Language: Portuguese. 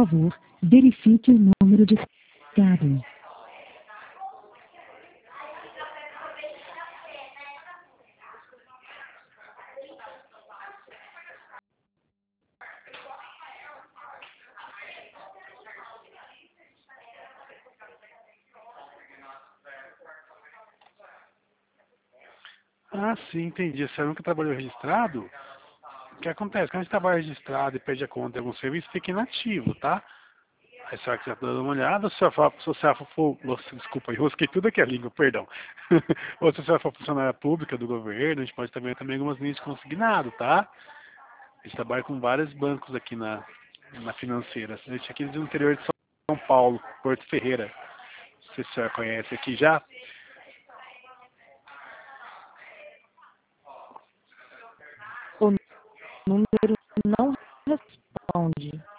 favor, verifique o número de certificado. Ah, sim, entendi. Você nunca trabalhou registrado? O que acontece? Quando a gente trabalha registrado e pede a conta de algum serviço, fica inativo, tá? Aí você vai quiser dar uma olhada, se você for, desculpa, enrosquei tudo aqui a língua, perdão. Ou se você for funcionária pública do governo, a gente pode também algumas linhas de consignado, tá? A gente trabalha com vários bancos aqui na financeira. A gente aqui do interior de São Paulo, Porto Ferreira. Não sei se você conhece aqui já. O número não responde.